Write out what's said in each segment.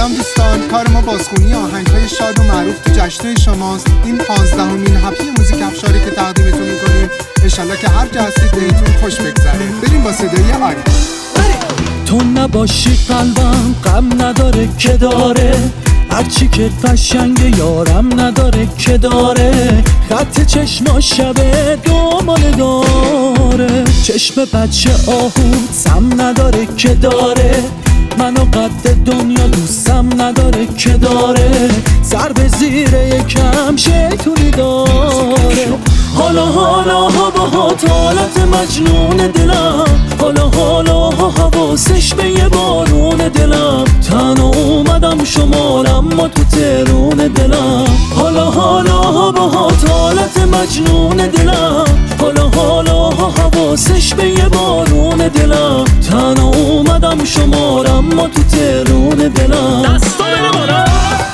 سلام دوستان، کار ما بازخونی آهنگ‌های شاد و معروف تو جشن‌های شماست. این 15مین هفته موزیک افشاری که تقدیمتون می‌کنیم. انشالله که هر جا هستید بهتون خوش بگذره. بریم با صدای آری. تو نباشی قلبم غم نداره که داره، هرچی که قشنگ یارم نداره که داره، خط چشما شبه دومانه داره، چشم بچه آهو سم نداره که داره، منو قد دنیا دوستم نداره که داره، سر به زیر یکم شیطونی داره. حالا باهات حالت مجنون دلم، حالا حواسش به یه بارون دلم، تنها اومدم شمال اما تو ترون دلم. حالا باهات حالت مجنون دلم، حالا حواسش به یه بارون دلم، تنها اومدم شمال اما تو ترون دلم. دستا بره بالا.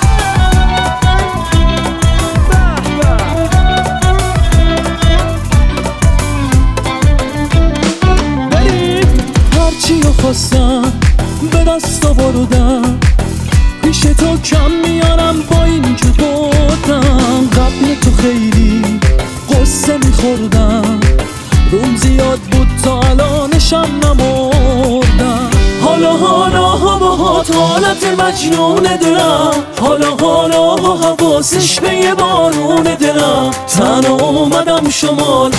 هرچیو خواستم به دست آوردم، پیش تو کم میارم با این که بردم، قبل تو خیلی قصه میخوردم، روم زیاد بود تا الانشم نمردم. حالا باهات حالت مجنون دلم، حالا حواسش به یه بارون دلم، تنها اومدم شمال.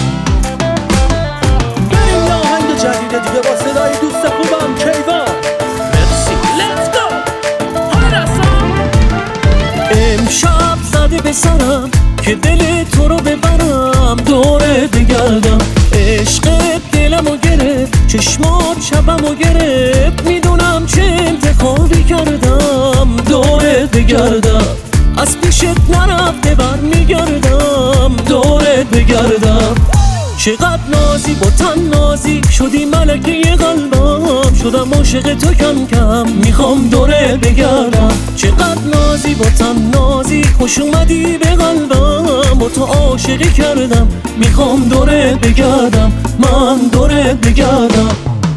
بریم یه آهنگ جدیده دیگه با صدای دوست خوبم کیوان. مرسی لیتس گو. حالا دستم امشب زده به سرم که دل تو رو ببرم، دوره بگردم، عشقت دلمو گرفت، چشمات شبمو گرفت، میدونم چه انتخابی کردم، دوره بگردم، از پیشت نرفته بر میگردم، دوره بگردم. چقدر نازی با تن نازی شدی ملکه قلبم، شدم عاشق تو کم کم میخوام دوره بگردم. چقدر نازی با تن نازی خوش اومدی به قلبم، با تو عاشقی کردم میخوام دوره بگردم، من دوره بگردم.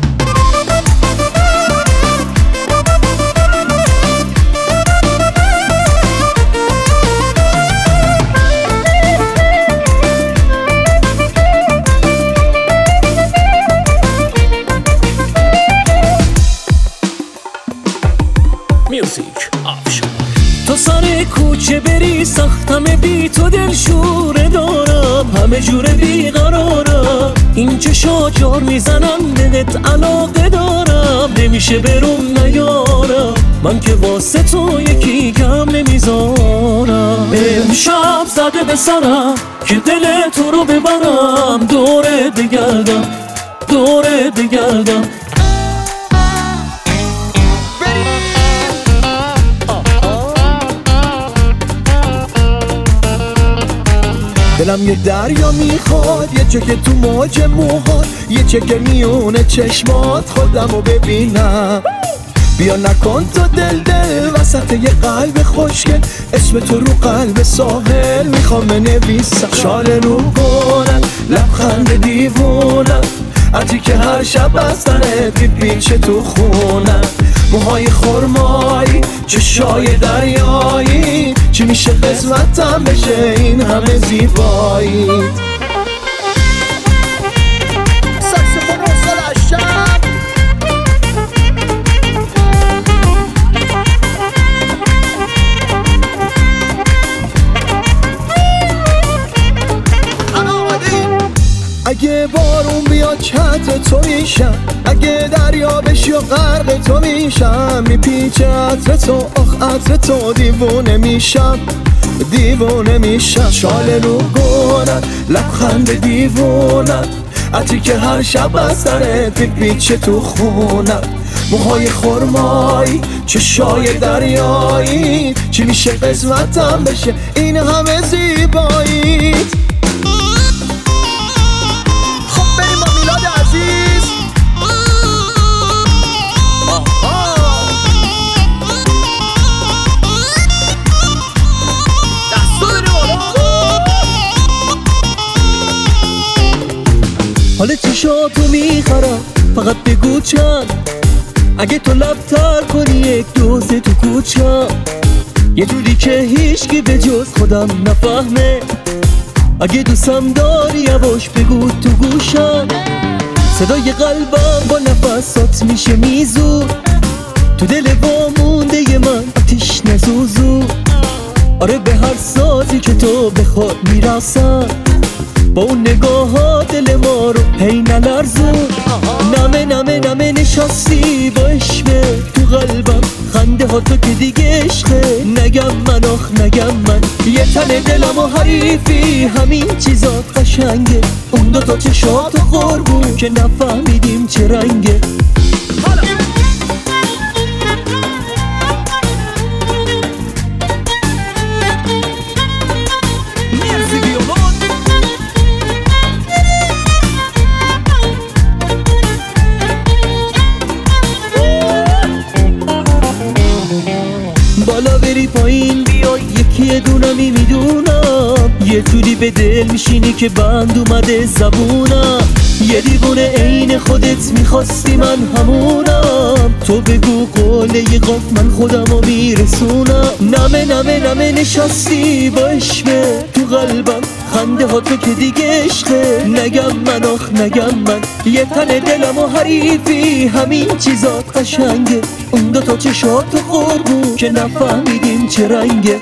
تو سر کوچه بری سختم بی تو دل شوره دارم، همه جوره بیقرارم، این چشا جار میزنم بهت علاقه دارم، نمیشه بروم نیارم، من که واسه تو یکی کم نمیذارم. امشب زده به سرم که دل تو رو ببرم، دوره بگردم، دوره بگردم. دلم یه دریا میخواد، یه چکه تو موج موهات، یه چکه میونه چشمات خودمو ببینم. بیا نکن تو دل وسط یه قلب خوشگل، اسم تو رو قلب ساحل میخوام بنویسم. شاله رو کنم لبخند دیوونم، عطری که هر شب از تنت میپیچه تو خونم، موهای خرمایی چشای دریایی، چی میشه قسمتم بشه این همه زیبایی. ساکسفون رو سلاشم اگه بارون بیاد چت تو میشم، اگه دریا بشی و غرق تو میشم، میپیچه عطر تو آخ عطر تو، دیوونه میشم دیوونه میشم. شاله رو گونم لبخند دیوونم، عطری که هر شب از سرت میپیچه تو خونم، موهای خرمایی چشای دریایی، چی میشه قسمتم بشه این همه زیبایی. حال چشاتو میخرم فقط بگو چند، اگه تو لب تر کنی یک دوزه تو کوچه، یه جوری که هیچکی به جز خودم نفهمه. اگه دوستم داری یواش بگو تو گوشم، صدای قلبم با نفسات میشه میزو، تو دل وامونده من آتیش نزوزو. آره به هر سازی که تو بخواد میرسم، با اون نگاه ها دل ما رو هی نلرزون. نمه نمه نمه نشستی با عشقه تو قلبم، خنده ها تو که دیگه عشقه. نگم من آخ نگم من، یه تن دلم و حریفی، همین چیزات قشنگه. اون دوتا چشات و قربون که نفهمیدیم چه رنگه. بالا بری پایین بیای یکی دونمی میدونم، یه جوری به دل میشینی که بند اومده زبونم. یه دیوونه عین خودت میخواستی من همونم، تو بگو قوله قاف من خودمو میرسونم. نمه نمه نمه نشستی با عشقه تو قلبم، خنده ها تو که دیگه عشقه. نگم من آخ نگم من، یه تن دلم و حریفی، همین چیزات قشنگه. اون دوتا چشات و قربون که نفهمیدیم چه رنگه.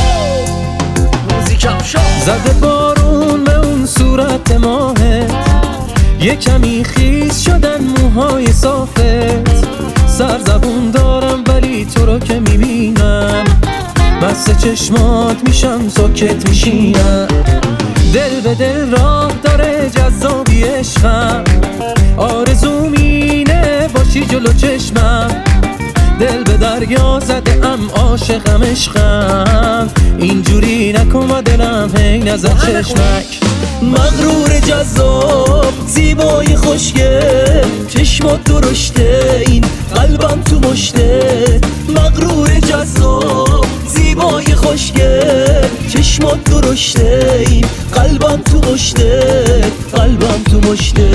زده بارون به اون صورت ماهت، یه کمی خیس شدن موهای صافت. سرزبون دارم ولی تو رو که میبینم، بسته چشمات میشم ساکت میشینم. دل به دل راه داره جذابی عشقم، آرزوم اینه باشی جلو چشمم. دل به دریا زده ام عاشقم عشقم، اینجوری نکن و دلم هی نزد چشمک. مغرور جذاب زیبای خوشگل، چشمات درشته این قلبم تو مشته. مغرور جذاب زیبای خوشگل، چشمات درشته این قلبم تو مشته. قلبم تو مشته.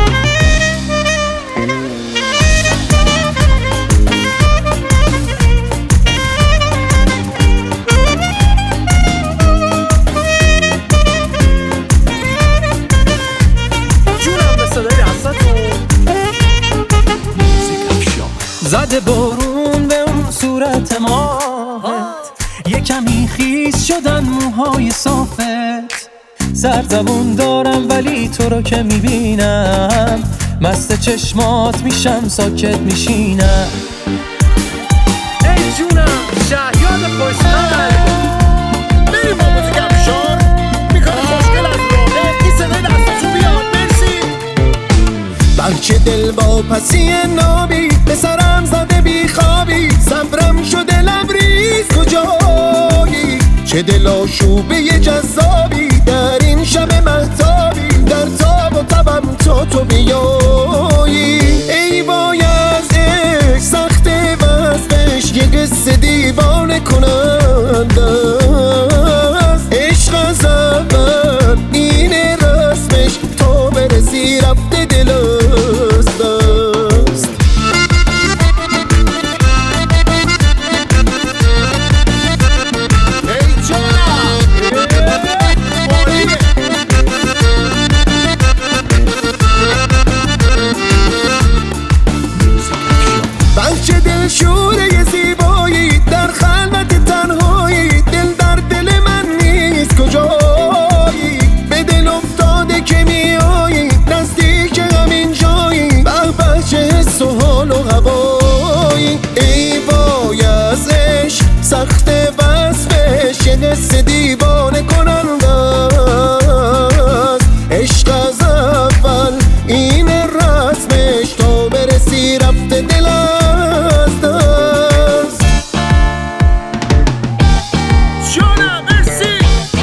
زده بارون به اون صورت ماهت، یه کمی خیس شدن موهای صافت. سرزبون دارم ولی تو رو که میبینم، مست چشمات میشم ساکت میشینم. ای جونم شهیاد خوشتر، بریم با موزیک افشار، میکنه خوشگل از راهه. این صدای دستشون بیاد مرسی. بچه دل با پسی نابی، به سرم زده بی خوابی. صبرم شده لبریز کجایی، چه دل آشوبه جذابی در این شب مهتابی. در تاب و تبم تو بیایی. ای وای از عشق سخت وصفش، یه قصه دیوانه کننده است. عشق از اول اینه رسمش، تا برسی رفته دل از دست. بچه دل شوره زیبایی، در خلوت تنهایی. دل در دل من نیست کجایی، به دل افتاده که میایی، نزدیک همین جایی. به به چه حس و حال و هوایی. ای وای از عشق سخت وصفش، یه قصه دیوانه کننده است. عشق از اول این رسمش، تا برسی رفته دل از دست. جونم مرسی.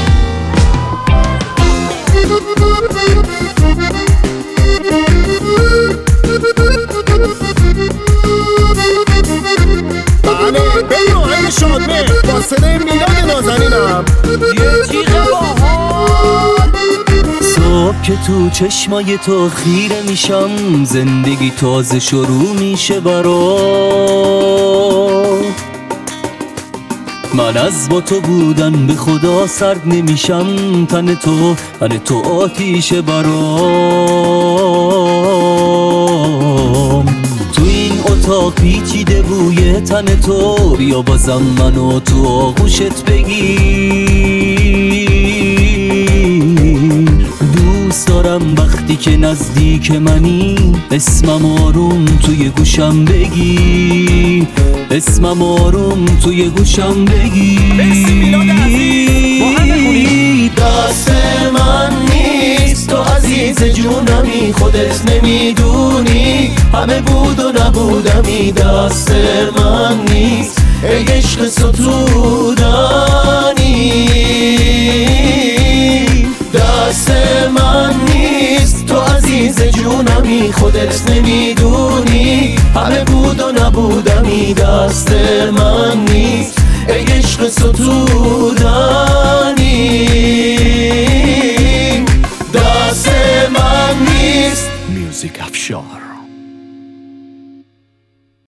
بله بریم آهنگ شادمه با صدای میلاد نازنینم. یه تیغ باحال. صبح که تو چشمای تو خیره میشم، زندگی تازه شروع میشه برام. من از با تو بودن به خدا سرد نمیشم. تن تو آتیش برام. تو این اتاق پیچیده بوی تن تو، بیا بازم منو تو آغوشت بگیر. دوست دارم وقتی که نزدیک منی اسمم آروم توی گوشم بگی، اسمم آروم توی گوشم بگی. دست من نیست تو عزیز جونمی، خودت نمیدونی همه بود و نبودمی. دست من نیست ای عشق ستودنی، دست من نیست تو عزیز جونمی، خودت نمیدونی همه بود و نبودمی. دست من نیست ای عشق ستودنی، دست من نیست.